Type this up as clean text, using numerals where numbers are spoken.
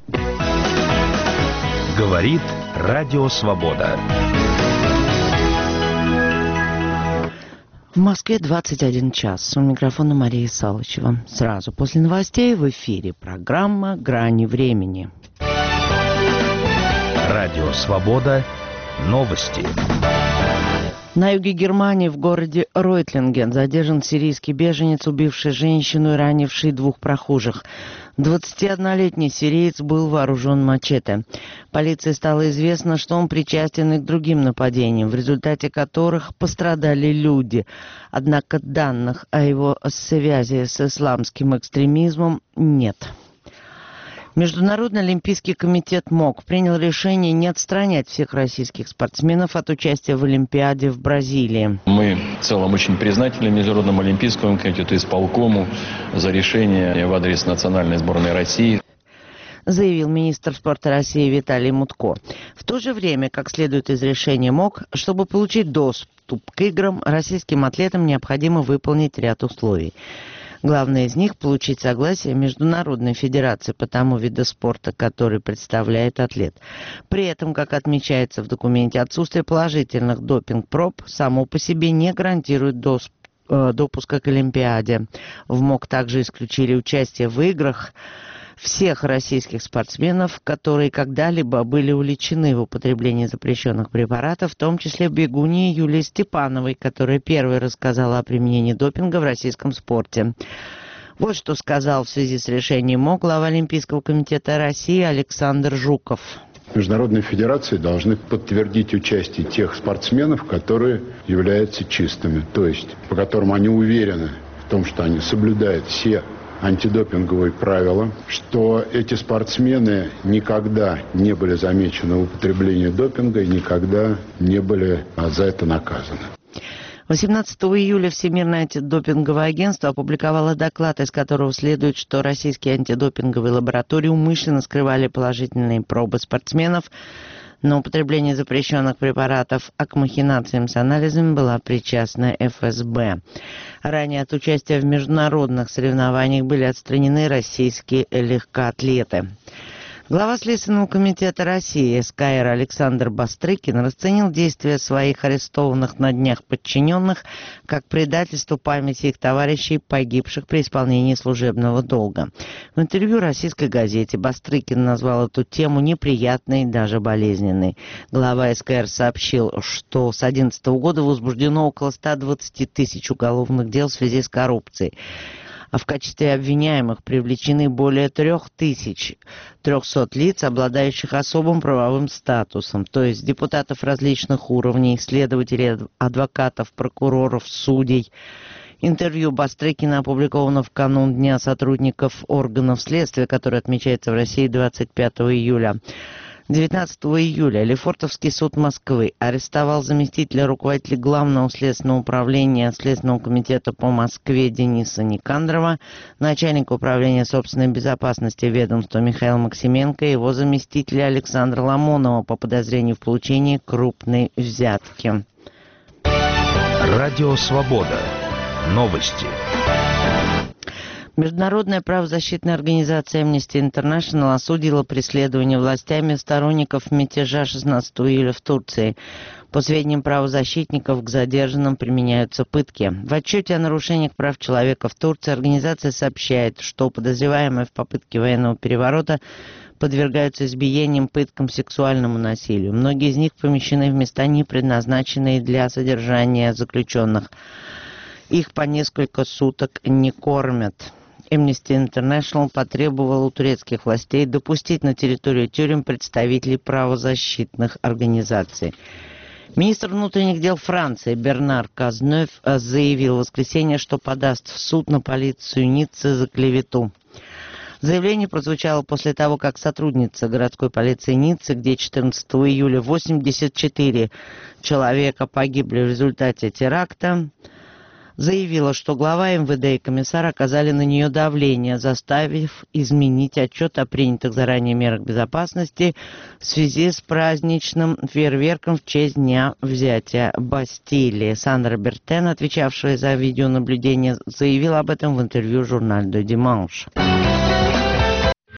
Говорит Радио Свобода. В Москве 21 час. У микрофона Мария Салычева. Сразу после новостей в эфире программа «Грани времени». Радио Свобода. Новости. На юге Германии, в городе Ройтлинген, задержан сирийский беженец, убивший женщину и ранивший двух прохожих. 21-летний сириец был вооружен мачете. Полиции стало известно, что он причастен и к другим нападениям, в результате которых пострадали люди. Однако данных о его связи с исламским экстремизмом нет. Международный олимпийский комитет МОК принял решение не отстранять всех российских спортсменов от участия в Олимпиаде в Бразилии. Мы в целом очень признательны Международному олимпийскому комитету и исполкому за решение в адрес национальной сборной России, заявил министр спорта России Виталий Мутко. В то же время, как следует из решения МОК, чтобы получить доступ к играм, российским атлетам необходимо выполнить ряд условий. Главное из них – получить согласие Международной федерации по тому виду спорта, который представляет атлет. При этом, как отмечается в документе, отсутствие положительных допинг-проб само по себе не гарантирует допуска к Олимпиаде. В МОК также исключили участие в играх всех российских спортсменов, которые когда-либо были уличены в употреблении запрещенных препаратов, в том числе бегуньи Юлии Степановой, которая первой рассказала о применении допинга в российском спорте. Вот что сказал в связи с решением МОК глава Олимпийского комитета России Александр Жуков. Международные федерации должны подтвердить участие тех спортсменов, которые являются чистыми, то есть по которым они уверены в том, что они соблюдают все антидопинговые правила, что эти спортсмены никогда не были замечены в употреблении допинга и никогда не были за это наказаны. 18 июля Всемирное антидопинговое агентство опубликовало доклад, из которого следует, что российские антидопинговые лаборатории умышленно скрывали положительные пробы спортсменов на употребление запрещенных препаратов, а к махинациям с анализами была причастна ФСБ. Ранее от участия в международных соревнованиях были отстранены российские легкоатлеты. Глава Следственного комитета России СКР Александр Бастрыкин расценил действия своих арестованных на днях подчиненных как предательство памяти их товарищей, погибших при исполнении служебного долга. В интервью российской газете Бастрыкин назвал эту тему неприятной, даже болезненной. Глава СКР сообщил, что с 2011 года возбуждено около 120 тысяч уголовных дел в связи с коррупцией. А в качестве обвиняемых привлечены более 3300 лиц, обладающих особым правовым статусом, то есть депутатов различных уровней, следователей, адвокатов, прокуроров, судей. Интервью Бастрыкина опубликовано в канун Дня сотрудников органов следствия, который отмечается в России 25 июля. 19 июля Лефортовский суд Москвы арестовал заместителя руководителя Главного следственного управления Следственного комитета по Москве Дениса Никандрова, начальника управления собственной безопасности ведомства Михаила Максименко и его заместителя Александра Ломонова по подозрению в получении крупной взятки. Радио Свобода. Новости. Международная правозащитная организация Amnesty International осудила преследование властями сторонников мятежа 16 июля в Турции. По сведениям правозащитников, к задержанным применяются пытки. В отчете о нарушениях прав человека в Турции организация сообщает, что подозреваемые в попытке военного переворота подвергаются избиениям, пыткам, сексуальному насилию. Многие из них помещены в места, не предназначенные для содержания заключенных. Их по несколько суток не кормят. Amnesty International потребовал у турецких властей допустить на территорию тюрем представителей правозащитных организаций. Министр внутренних дел Франции Бернар Казнёв заявил в воскресенье, что подаст в суд на полицию Ниццы за клевету. Заявление прозвучало после того, как сотрудница городской полиции Ниццы, где 14 июля 84 человека погибли в результате теракта, заявила, что глава МВД и комиссар оказали на нее давление, заставив изменить отчет о принятых заранее мерах безопасности в связи с праздничным фейерверком в честь дня взятия Бастилии. Сандра Бертен, отвечавшая за видеонаблюдение, заявила об этом в интервью журналу «Диманш».